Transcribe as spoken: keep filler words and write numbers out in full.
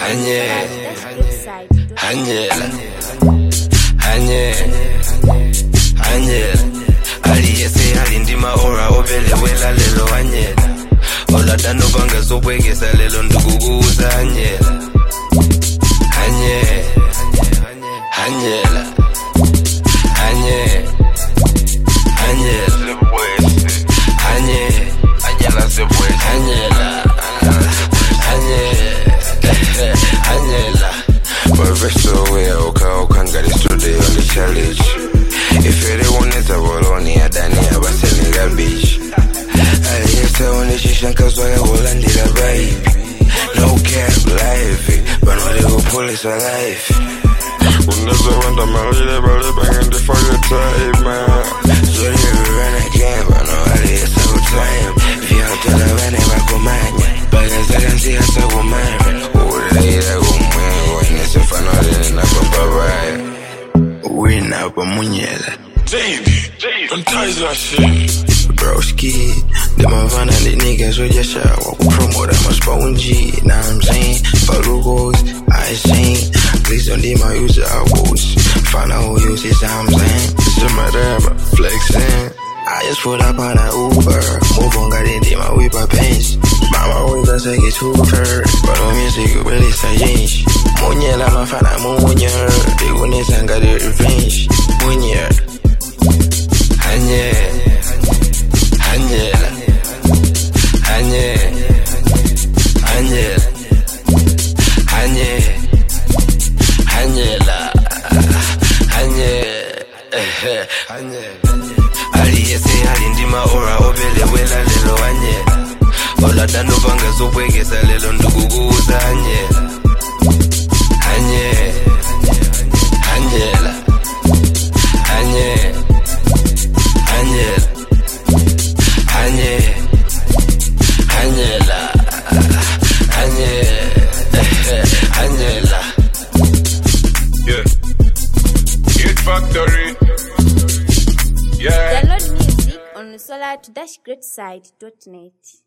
Hanye, Hanyela, Hanye, Hanyela. Aliyese alindima ora ovele wela lelo Hanyela. Ola dano banga zobwegesa lelo nduguguza Hanyela. Hanye, Hanyela, Hanye, Hanyela, Hanye, Hanyela zebwe, Hanyela, Hanye, Hanyela. Professor we oka oka ngari today on the challenge. If everyone is a boloni adani abaseni garbage. Aliyesa oneshisha nkazwa ya Hollandila vibe. No cap life, but no they go police for life. Unaweza wanda malile bale bangende for your time, man. So you run again, but no aliyesa go time. If you have to love and never go manya, but as I can see hasa go manya. Ula go mwengo, inese fanole na bababaya. Wina pa munyela. Davey, don't tie that shit. Broski, them a van and the niggas with your shot. Walk promo, them a spawn G. Now I'm saying, Falugos, I sing. Please don't leave my user outwards. Find out who uses, I'm saying. It's my damn flexing. I just pulled up on an Uber. Move on, got into my whipper pants. Mama always does say it's too first. But on music, really say change. Munyela, my fan, I'm Munyer. They wouldn't send got the revenge. Munyer. Hanye, Hanyela, Hanye, Hanyela, Hanye, Hanyela, Hanye, Hanyela. Aliyese alindima ora ovele wela lelo Hanyela. Ola dano banga zobwegesa lelo nduguguza Hanyela. Hanye, Hanyela, Hanye, Hanyela, Hanye, Hanyela, Hanye, Hanyela. Yeah. Hit Factory. Yeah. Download music on solar dash great side dot net.